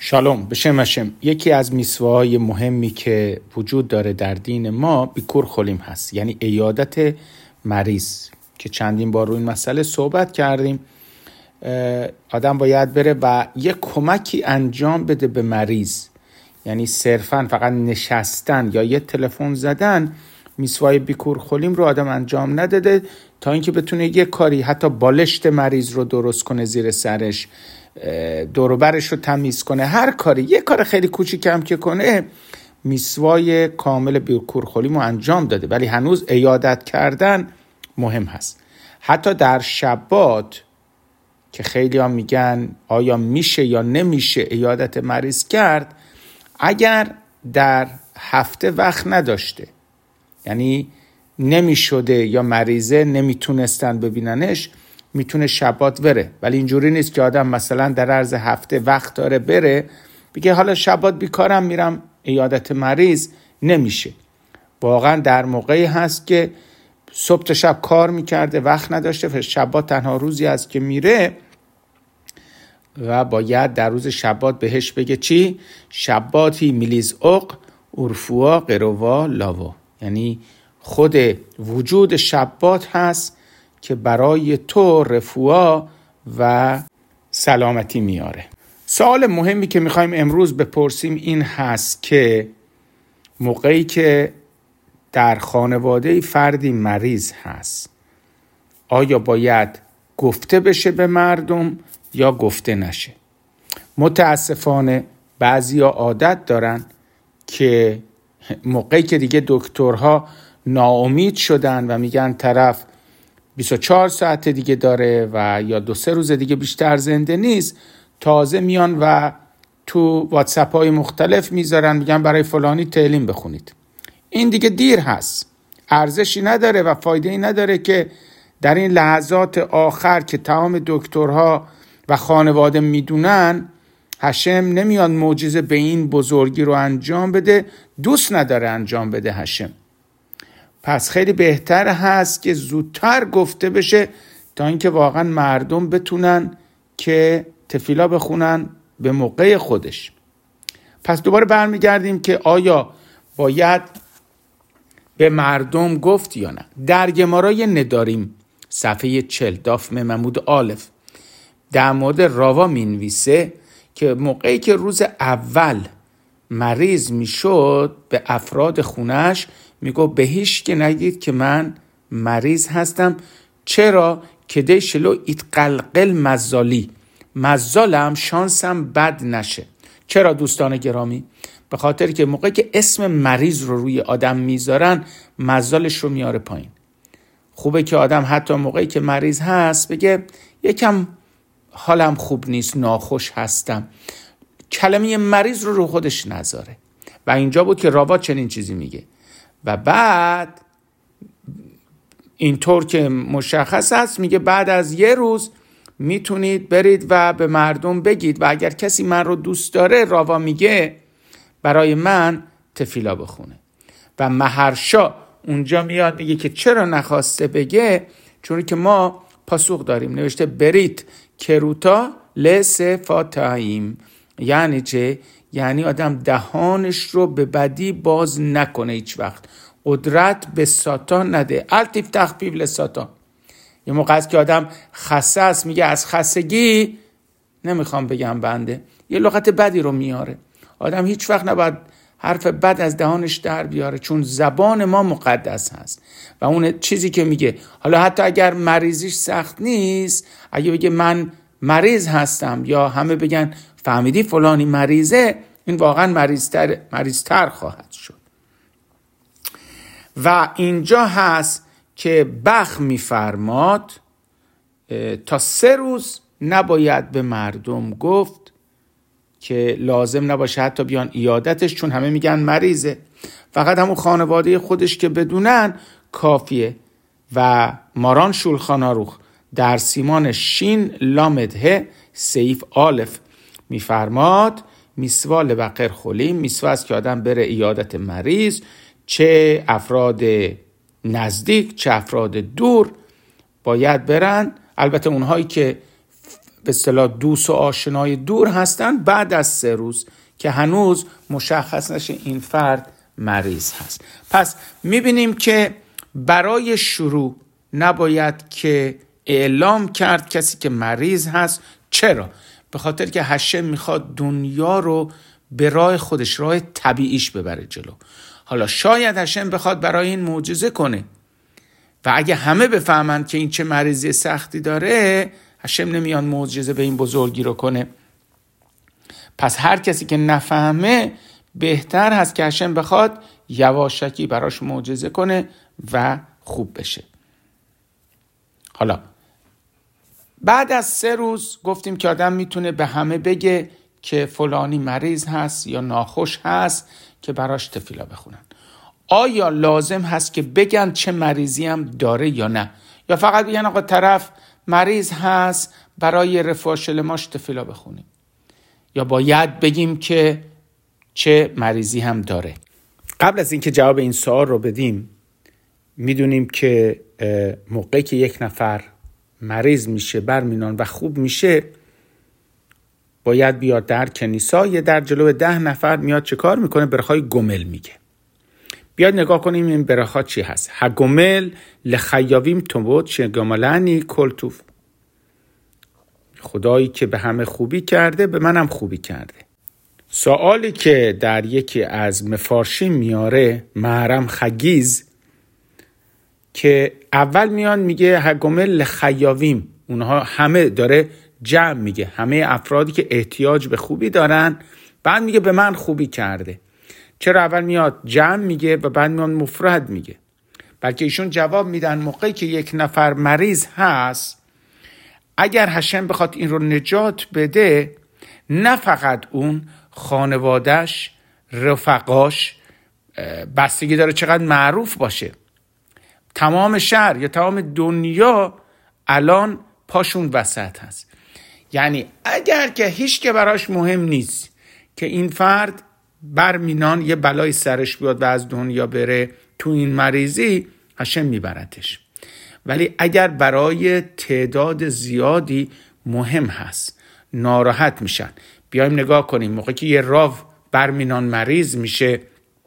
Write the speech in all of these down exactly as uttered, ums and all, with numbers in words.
شالوم بشم هشم. یکی از میسواهای مهمی که وجود داره در دین ما بیکور خولیم هست، یعنی عیادت مریض که چندین بار روی این مسئله صحبت کردیم. آدم باید بره و یک کمکی انجام بده به مریض، یعنی صرفاً فقط نشستن یا یه تلفن زدن. میسوای بیکور خولیم رو آدم انجام نداده تا اینکه بتونه یه کاری، حتی بالشت مریض رو درست کنه زیر سرش، دور و برش رو تمیز کنه، هر کاری، یه کار خیلی کوچیکم که کنه، میسوای کامل بیکور خولیم رو انجام داده. ولی هنوز عیادت کردن مهم هست. حتی در شبات که خیلی ها میگن آیا میشه یا نمیشه عیادت مریض کرد، اگر در هفته وقت نداشته، یعنی نمیشده یا مریضه نمیتونستن ببیننش، میتونه شبات بره. ولی اینجوری نیست که آدم مثلا در عرض هفته وقت داره بره بگه حالا شبات بیکارم میرم عیادت مریض. نمیشه. واقعا در موقعی هست که صبح تا شب کار میکرده، وقت نداشته، شبات تنها روزی هست که میره و باید در روز شبات بهش بگه چی؟ شباتی میلیز اق ارفوا قروا لاوا، یعنی خود وجود شبات هست که برای تو رفوا و سلامتی میاره. سوال مهمی که میخوایم امروز بپرسیم این هست که موقعی که در خانواده فردی مریض هست، آیا باید گفته بشه به مردم یا گفته نشه؟ متاسفانه بعضیا عادت دارن که موقعی که دیگه دکترها ناامید شدن و میگن طرف بیست و چهار ساعت دیگه داره و یا دو سه روز دیگه بیشتر زنده نیست، تازه میان و تو واتساپ های مختلف میذارن میگن برای فلانی تعلیم بخونید. این دیگه دیر هست، ارزشی نداره و فایده‌ای نداره که در این لحظات آخر که تمام دکترها و خانواده میدونن هشم نمیاد معجزه به این بزرگی رو انجام بده، دوست نداره انجام بده هشم. پس خیلی بهتر هست که زودتر گفته بشه تا اینکه واقعا مردم بتونن که تفیلا بخونن به موقع خودش. پس دوباره برمیگردیم که آیا باید به مردم گفت یا نه. در گمارای نداریم صفحه چهل داف محمود آلف در مورد راوا مینویسه که موقعی که روز اول مریض میشد به افراد خونش میگو به هیچ که نگید که من مریض هستم. چرا؟ که ده شلو ایتقلقل مزالی، مزالم شانسم بد نشه. چرا دوستان گرامی؟ به خاطر که موقعی که اسم مریض رو روی آدم میذارن مزالش رو میاره پایین. خوبه که آدم حتی موقعی که مریض هست بگه یکم حالم خوب نیست، ناخوش هستم، کلمه مریض رو رو خودش نذاره. و اینجا بود که راوا چنین چیزی میگه. و بعد اینطور که مشخص است میگه بعد از یه روز میتونید برید و به مردم بگید و اگر کسی من رو دوست داره، راوا میگه، برای من تفیلا بخونه. و مهرشا اونجا میاد میگه که چرا نخواسته بگه؟ چون که ما پاسخ داریم. نوشته برید کروتا لسفاتایم، یعنی چه؟ یعنی آدم دهانش رو به بدی باز نکنه، هیچ وقت قدرت به ساتان نده. التیف تخفیف لساتان. یه موقع است که آدم خسته است، میگه از خستگی نمیخوام بگم بنده، یه لغت بدی رو میاره. آدم هیچ وقت نباید حرف بد از دهانش در بیاره، چون زبان ما مقدس هست. و اون چیزی که میگه، حالا حتی اگر مریضیش سخت نیست، اگه بگه من مریض هستم یا همه بگن فهمیدی فلانی مریضه، این واقعا مریضتر مریضتر خواهد شد. و اینجا هست که بخ میفرماد تا سه روز نباید به مردم گفت، که لازم نباشه حتی بیان عیادتش، چون همه میگن مریضه. فقط همون خانواده خودش که بدونن کافیه. و ماران شولخاناروخ در سیمان شین لامده سیف آلف میفرماد میسوا لبقر خولیم، میسوا است که آدم بره عیادت مریض، چه افراد نزدیک چه افراد دور باید برن. البته اونهایی که به اصطلاح دوست و آشنای دور هستن بعد از سه روز که هنوز مشخص نشه این فرد مریض هست. پس میبینیم که برای شروع نباید که اعلام کرد کسی که مریض هست. چرا؟ به خاطر که هشم میخواد دنیا رو به راه خودش، راه طبیعیش ببره جلو. حالا شاید هشم بخواد برای این معجزه کنه و اگه همه بفهمن که این چه مریضی سختی داره، هشم نمیاد معجزه به این بزرگی رو کنه. پس هر کسی که نفهمه بهتر هست که هشم بخواد یواشکی براش معجزه کنه و خوب بشه. حالا بعد از سه روز گفتیم که آدم میتونه به همه بگه که فلانی مریض هست یا ناخوش هست که براش تفیلا بخونن. آیا لازم هست که بگن چه مریضی هم داره یا نه؟ یا فقط بگن آقا طرف مریض هست برای رفاه شلماش تفیلا بخونیم؟ یا باید بگیم که چه مریضی هم داره؟ قبل از اینکه جواب این سوال رو بدیم، میدونیم که موقعی که یک نفر مریض میشه برمینان و خوب میشه، باید بیاد در کنیسا، یه در جلو ده نفر میاد چه کار میکنه؟ برخای گمل میگه. بیاد نگاه کنیم این برخا چی هست. هگمل لخیاویم توبوت شگملانی کلتوف. خدایی که به همه خوبی کرده به منم خوبی کرده. سوالی که در یکی از مفارشین میاره محرم خگیز، که اول میان میگه هگمل لخیاویم، اونها همه داره جمع میگه، همه افرادی که احتیاج به خوبی دارن، بعد میگه به من خوبی کرده. چرا اول میاد جمع میگه و بعد میاد مفرد میگه؟ بلکه ایشون جواب میدن موقعی که یک نفر مریض هست، اگر هشم بخواد این رو نجات بده، نه فقط اون، خانوادش، رفقاش، بستگی داره چقدر معروف باشه، تمام شهر یا تمام دنیا الان پاشون وسط هست. یعنی اگر که هیچ که براش مهم نیست که این فرد برمینان یه بلای سرش بیاد و از دنیا بره تو این مریضی، هشم میبرتش. ولی اگر برای تعداد زیادی مهم هست، ناراحت میشن، بیایم نگاه کنیم موقعی که یه راو برمینان مریض میشه،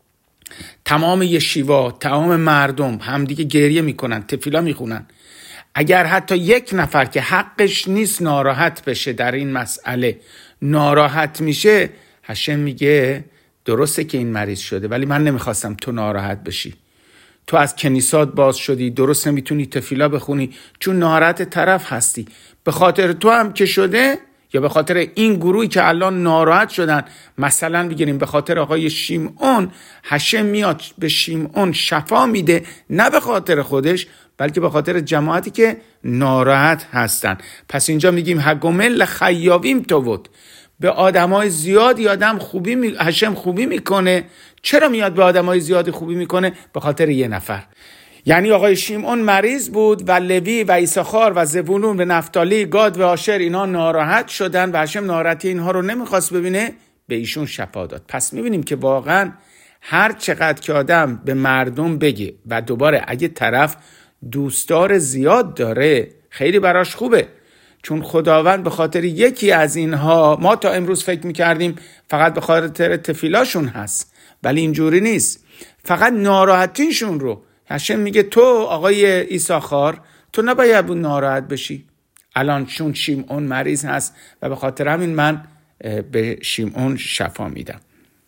تمام یشیوا، تمام مردم همدیگه گریه میکنن، تفیلا میخونن. اگر حتی یک نفر که حقش نیست ناراحت بشه در این مسئله ناراحت میشه، هشم میگه درسته که این مریض شده، ولی من نمیخواستم تو ناراحت بشی. تو از کنیسات باز شدی، درست نمیتونی تفیلا بخونی چون ناراحت طرف هستی. به خاطر تو هم که شده، یا به خاطر این گروهی که الان ناراحت شدن، مثلا بگیریم به خاطر آقای شیمعون، هشم میاد به شیمعون شفا میده، نه به خاطر خودش بلکه به خاطر جماعتی که ناراحت هستن. پس اینجا میگیم هگمل خیاویم توود، به آدمای زیادی آدم خوبی می... هشم خوبی میکنه. چرا میاد به آدمای زیادی خوبی میکنه؟ به خاطر یه نفر. یعنی آقای شیمعون مریض بود و لوی و ایساخار و زبولون و نفتالی، گاد و آشر، اینا ناراحت شدن و هشم ناراحتی اینها رو نمیخواست ببینه، به ایشون شفا داد. پس میبینیم که واقعا هر چقدر که آدم به مردم بگه و دوباره اگه طرف دوستدار زیاد داره، خیلی براش خوبه، چون خداوند به خاطر یکی از اینها، ما تا امروز فکر میکردیم فقط به خاطر تفیلاشون هست، ولی اینجوری نیست. فقط ناراحتیشون رو هشم میگه تو آقای ایساخار، تو نباید بود ناراحت بشی، الان چون شیمعون مریض هست و به خاطر همین من به شیمعون شفا میدم.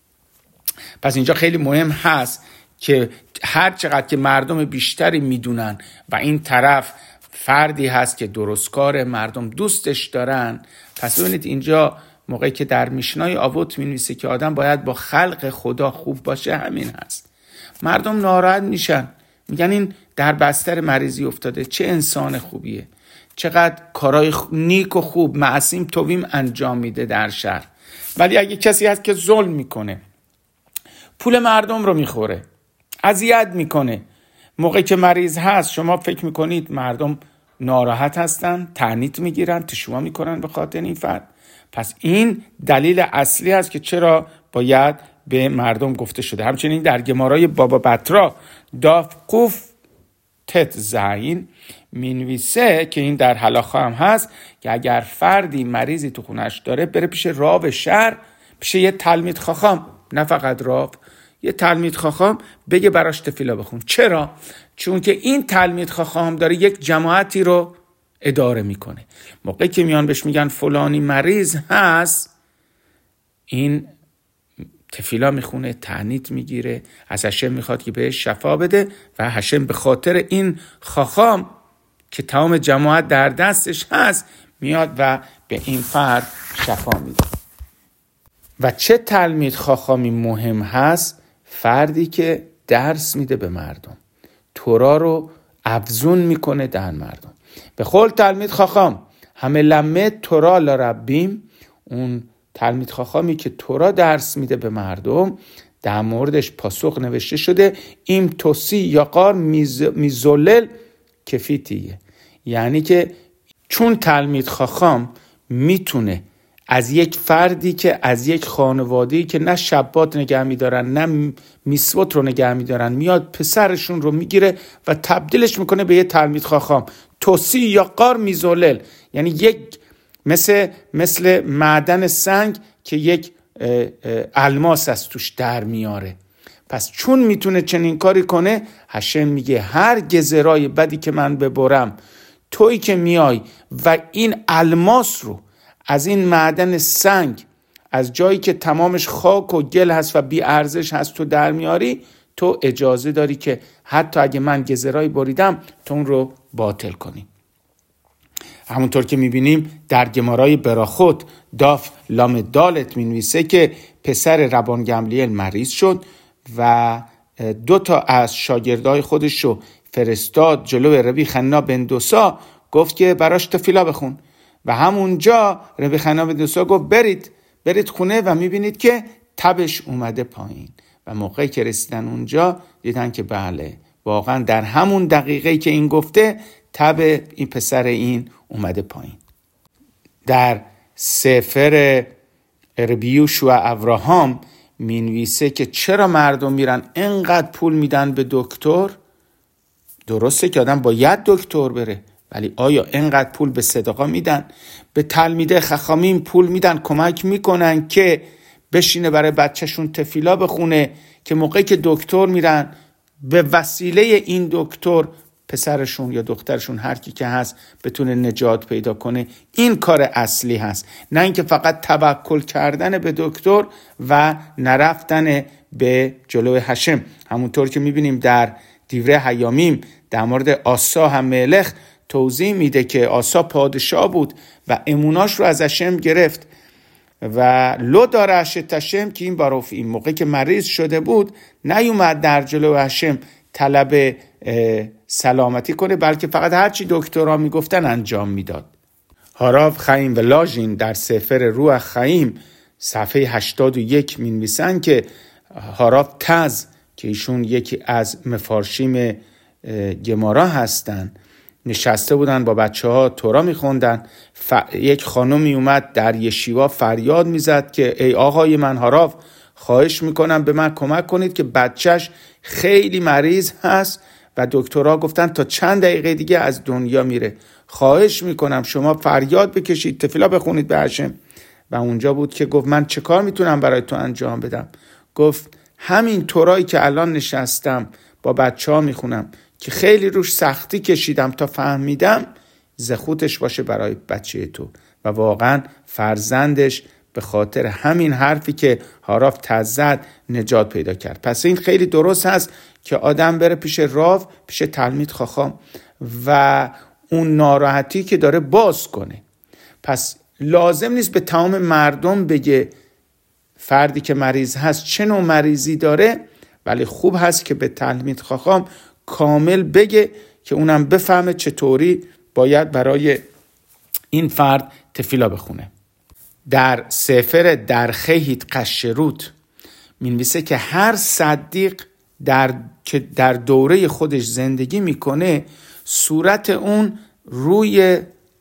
پس اینجا خیلی مهم هست که هر چقدر که مردم بیشتری میدونن و این طرف فردی هست که درستکار، مردم دوستش دارن، پس ببینید اینجا موقعی که در میشنای آوت می‌نویسه که آدم باید با خلق خدا خوب باشه، همین هست. مردم ناراحت میشن، میگن این در بستر مریضی افتاده، چه انسان خوبیه، چقدر کارهای نیک و خوب معصیم تویم انجام میده در شهر. ولی اگه کسی هست که ظلم میکنه، پول مردم رو میخوره، اذیت میکنه، موقعی که مریض هست شما فکر میکنید مردم ناراحت هستن، تعنیت میگیرن، تشویق میکنن به خاطر این فرد. پس این دلیل اصلی است که چرا باید به مردم گفته شده. همچنین در گمارای بابا بطرا داف قوف تت زین مینویسه که این در هلاخا هم هست که اگر فردی مریضی تو خونش داره بره پیش راو شهر، پیش یه تلمید خاخام، نه فقط راو، یه تلمید خاخام، بگه براش تفیلا بخون. چرا؟ چون که این تلمید خاخام داره یک جماعتی رو اداره میکنه. موقعی که میان بهش میگن فلانی مریض هست، این تفیلا میخونه، تعنیت میگیره، از هشم میخواد که بهش شفا بده و هشم به خاطر این خاخام که تمام جماعت در دستش هست میاد و به این فرد شفا میده. و چه تلمید خاخامی مهم هست؟ فردی که درس میده به مردم، تورا رو افزون میکنه در مردم. به خول تلمید خاخام همه لمه تورا لربیم، اون تلمید خاخامی که تورا درس میده به مردم، در موردش پاسخ نوشته شده این توسی یا قار میز، میزولل کفیتیه، یعنی که چون تلمید خاخام میتونه از یک فردی که از یک خانواده‌ای که نه شبات نگه میدارن نه میسوت رو نگه میدارن، میاد پسرشون رو میگیره و تبدیلش میکنه به یه تلمید خاخام. توسی یا قار میزولل یعنی یک مثل مثل معدن سنگ که یک الماس از توش در میاره. پس چون میتونه چنین کاری کنه، هشم میگه هر گزرای بدی که من ببرم، تویی که میای و این الماس رو از این معدن سنگ، از جایی که تمامش خاک و گل هست و بی ارزش هست، تو در میاری، تو اجازه داری که حتی اگه من گزرایی بریدم تو اون رو باطل کنی. همونطور که میبینیم در گمارای براخوت داف لام دالت مینویسه که پسر ربان گملیل مریض شد و دو تا از شاگردای خودش رو فرستاد جلو ربی خنا بن دوسا، گفت که براش تفیلا بخون و همونجا ربی خنا بن دوسا گفت برید برید خونه و میبینید که تبش اومده پایین و موقعی که رسیدن اونجا دیدن که بله واقعا در همون دقیقه‌ای که این گفته تب این پسر این اومده پایین. در سفر ربیوش و ابراهام مینویسه که چرا مردم میرن انقدر پول میدن به دکتر؟ درسته که آدم باید دکتر بره، ولی آیا انقدر پول به صدقا میدن؟ به تلمیده خخامین پول میدن، کمک میکنن که بشینه برای بچهشون تفیلا بخونه که موقعی که دکتر میرن به وسیله این دکتر پسرشون یا دخترشون هر کی که هست بتونه نجات پیدا کنه. این کار اصلی هست، نه اینکه فقط توکل کردن به دکتر و نرفتن به جلوی هشم. همونطور که میبینیم در دیوره حیامیم در مورد آسا هم ملخ توضیح میده که آسا پادشاه بود و اموناش رو از هشم گرفت و لو داره هشم که این باروف این موقع که مریض شده بود نیومد در جلوی هشم طلب سلامتی کنه، بلکه فقط هرچی دکترها میگفتن انجام میداد. هاراو خایم و لاژین در سفر روح خایم صفحه هشتاد و یک مینویسن که هاراو تز که ایشون یکی از مفارشیم گمارا هستن نشسته بودن با بچه ها تورا میخوندن. ف... یک خانومی اومد در یشیوا فریاد میزد که ای آقای من هاراو، خواهش میکنم به من کمک کنید که بچهش خیلی مریض هست و دکترها گفتن تا چند دقیقه دیگه از دنیا میره، خواهش میکنم شما فریاد بکشید تفیلا بخونید به هشم. و اونجا بود که گفت من چه کار میتونم برای تو انجام بدم؟ گفت همین تورایی که الان نشستم با بچه ها میخونم که خیلی روش سختی کشیدم تا فهمیدم، زخوتش باشه برای بچه تو. و واقعا فرزندش به خاطر همین حرفی که هاراو تزد نجات پیدا کرد. پس این خیلی درست هست که آدم بره پیش راو، پیش تلمید خاخام و اون ناراحتی که داره باز کنه. پس لازم نیست به تمام مردم بگه فردی که مریض هست چه نوع مریضی داره، ولی خوب هست که به تلمید خاخام کامل بگه که اونم بفهمه چطوری باید برای این فرد تفیلا بخونه. در سفر در خیهیت قشروت مینویسه که هر صدیق در که در دوره خودش زندگی میکنه صورت اون روی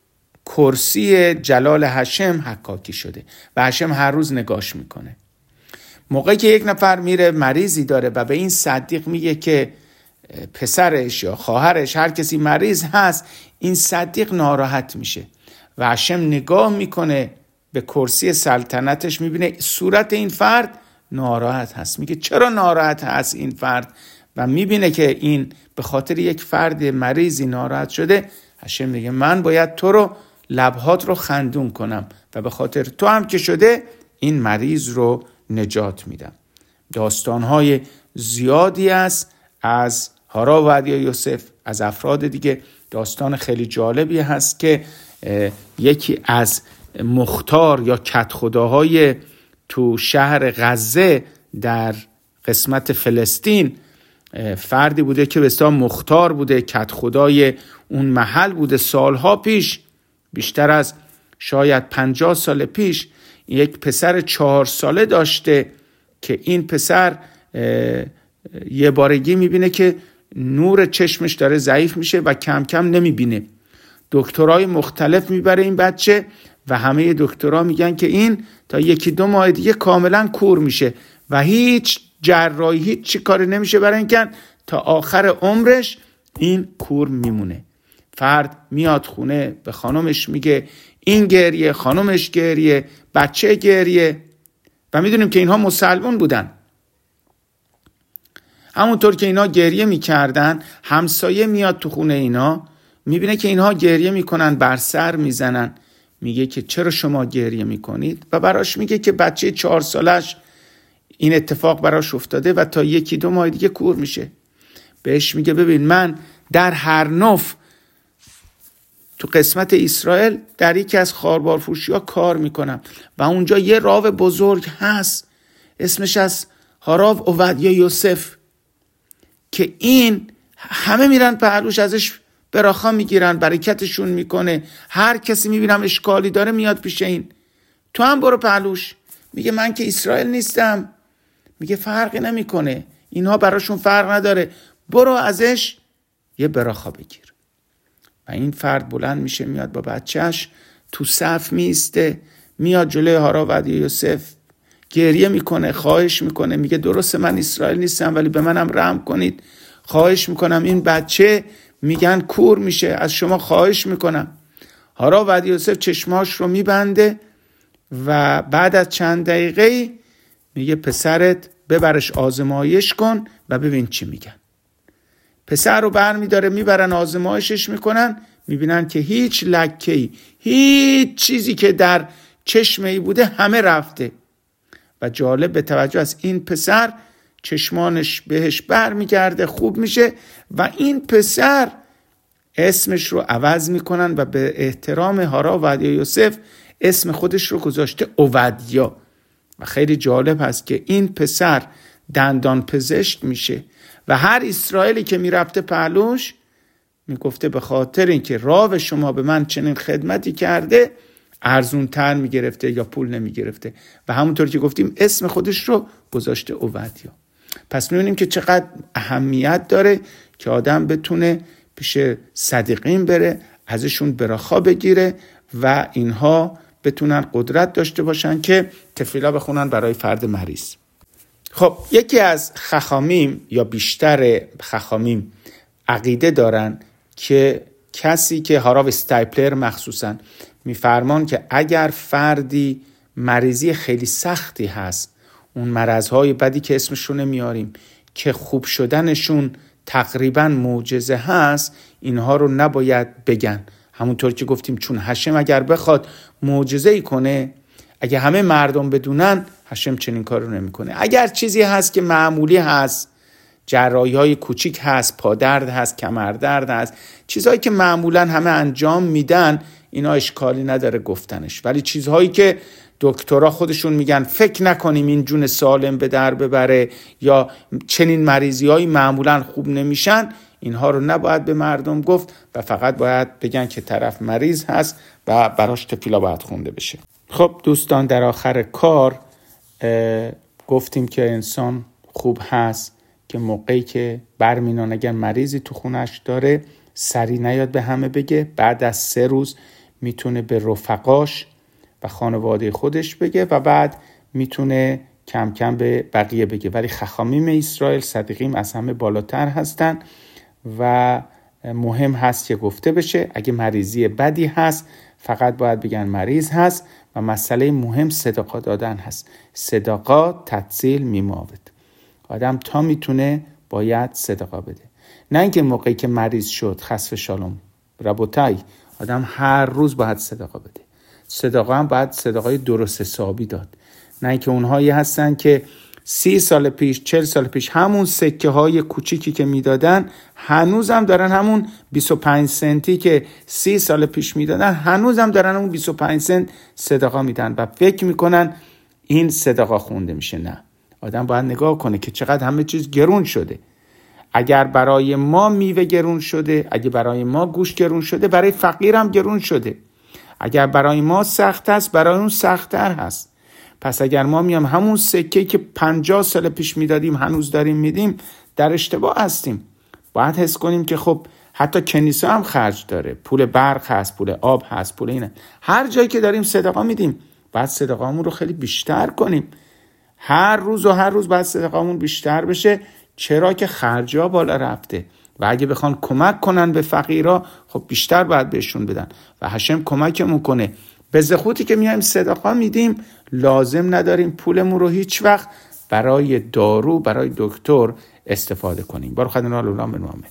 کرسی جلال هشم حکاکی شده و هشم هر روز نگاش میکنه. موقعی که یک نفر میره مریضی داره و به این صدیق میگه که پسرش یا خواهرش هر کسی مریض هست، این صدیق ناراحت میشه و هشم نگاه میکنه به کرسی سلطنتش، میبینه صورت این فرد ناراحت هست. میگه چرا ناراحت هست این فرد؟ و میبینه که این به خاطر یک فرد مریضی ناراحت شده. هشم میگه من باید تو رو، لبهات رو خندون کنم و به خاطر تو هم که شده این مریض رو نجات میدم. داستانهای زیادی است از هارا و عدیا یوسف، از افراد دیگه. داستان خیلی جالبی هست که یکی از مختار یا کدخداهای تو شهر غزه در قسمت فلسطین فردی بوده که به اصطلاح مختار بوده، کدخدای اون محل بوده. سالها پیش، بیشتر از شاید پنجاه سال پیش، یک پسر چهار ساله داشته که این پسر یه بارگی میبینه که نور چشمش داره ضعیف میشه و کم کم نمیبینه. دکترای مختلف میبره این بچه و همه دکترها میگن که این تا یکی دو ماه دیگه کاملا کور میشه و هیچ جراحی هیچ چی کاری نمیشه برای اینکه تا آخر عمرش این کور میمونه. فرد میاد خونه به خانمش میگه این گریه، خانمش گریه، بچه گریه. و میدونیم که اینها مسلمون بودن. همونطور که اینا گریه میکردن، همسایه میاد تو خونه اینا، میبینه که اینها گریه میکنن، بر سر میزنن. میگه که چرا شما گریه میکنید؟ و براش میگه که بچه چهار سالش این اتفاق براش افتاده و تا یکی دو ماه دیگه کور میشه. بهش میگه ببین من در هرنوف تو قسمت اسرائیل در یکی از خاربارفروشی ها کار میکنم و اونجا یه راو بزرگ هست اسمش از هارا و عدیا یوسف که این همه میرن پهلوش ازش براخا میگیرن، برکتشون میکنه. هر کسی میبینم اشکالی داره میاد پیش این، تو هم برو پهلوش. میگه من که اسرائیل نیستم. میگه فرقی نمیکنه، اینها براشون فرق نداره، برو ازش یه براخا بگیر. و این فرد بلند میشه میاد با بچهش تو صف میسته، میاد جلوی هارا و عدیا یوسف گریه میکنه، خواهش میکنه، میگه درسته من اسرائیل نیستم ولی به منم رحم کنید، خواهش میکنم این بچه میگن کور میشه، از شما خواهش میکنم. هارا و عدیا یوسف چشماش رو میبنده و بعد از چند دقیقه میگه پسرت ببرش آزمایش کن و ببین چی میگن. پسر رو بر میداره، میبرن آزمایشش میکنن، میبینن که هیچ لکه‌ای، هیچ چیزی که در چشمه‌ای بوده همه رفته. و جالب به توجه از این پسر چشمانش بهش بر میگرده، خوب میشه و این پسر اسمش رو عوض میکنن و به احترام هارا و عدیا یوسف اسم خودش رو گذاشته عبدیا. و خیلی جالب هست که این پسر دندان پزشک میشه و هر اسرائیلی که میرفته پهلوش میگفته به خاطر اینکه راو شما به من چنین خدمتی کرده ارزون تر میگرفته یا پول نمیگرفته. و همونطور که گفتیم اسم خودش رو گذاشته عبدیا. پس میبینیم که چقدر اهمیت داره که آدم بتونه پیش صدیقین بره، ازشون براخا بگیره و اینها بتونن قدرت داشته باشن که تفیلا بخونن برای فرد مریض. خب یکی از خخامیم یا بیشتر خخامیم عقیده دارن که کسی که هارا و استایپلر مخصوصا میفرمان که اگر فردی مریضی خیلی سختی هست، اون مرضهای بدی که اسمشون نمیاریم که خوب شدنشون تقریبا معجزه هست، اینها رو نباید بگن. همونطور که گفتیم چون هشم اگر بخواد معجزه‌ای کنه، اگه همه مردم بدونن، هشم چنین کار رو نمی کنه. اگر چیزی هست که معمولی هست، جراحی های کوچیک هست، پادرد هست، کمردرد هست، چیزهایی که معمولا همه انجام میدن، اینا اشکالی نداره گفتنش. ولی چیزهایی که دکترها خودشون میگن فکر نکنیم این جون سالم به در ببره یا چنین مریضی های معمولا خوب نمیشن، اینها رو نباید به مردم گفت و فقط باید بگن که طرف مریض هست و براش تفیلا باید خونده بشه. خب دوستان، در آخر کار گفتیم که انسان خوب هست که موقعی که برمینان اگر مریضی تو خونش داره سری نیاد به همه بگه، بعد از سه روز میتونه به رفقاش و خانواده خودش بگه و بعد میتونه کم کم به بقیه بگه. ولی خخامیم اسرائیل صدیقیم از همه بالاتر هستن و مهم هست که گفته بشه. اگه مریضی بدی هست فقط باید بگن مریض هست و مسئله مهم صدقه دادن هست. صدقه تتزیل میماود. آدم تا میتونه باید صدقه بده، نه اینکه موقعی که مریض شد خسف شالوم ربوتای آدم هر روز باید صدقه بده. صدقه هم باید صدقه درست حسابی داد، نه اینکه اونهایی هستن که سی سال پیش چل سال پیش همون سکه های کوچیکی که میدادن هنوز هم دارن، همون بیست و پنج سنتی که سی سال پیش میدادن هنوز هم دارن همون بیست و پنج سنت صدقه میدن و فکر میکنن این صدقه خونده میشه. نه، آدم باید نگاه کنه که چقدر همه چیز گرون شده. اگر برای ما میوه گرون شده، اگه برای ما گوشت گرون شده، برای فقیر هم گرون شده. اگر برای ما سخت است، برای اون سخت‌تر هست. پس اگر ما میام همون سکه که پنجاه سال پیش میدادیم هنوز داریم میدیم، در اشتباه هستیم. باید حس کنیم که خب حتی کنیسه هم خرج داره، پول برق هست، پول آب هست، پول اینه. هر جایی که داریم صدقه میدیم، باید صدقه‌مون رو خیلی بیشتر کنیم. هر روز و هر روز باید صدقه‌مون بیشتر بشه، چرا که خرجا بالا رفته و اگه بخوان کمک کنن به فقیرا خب بیشتر باید بهشون بدن و هشم کمکمون کنه. به زخوتی که میایم صدقه میدیم لازم نداریم پولمون رو هیچ وقت برای دارو، برای دکتر استفاده کنیم. بارو خدنا لولا منوامه.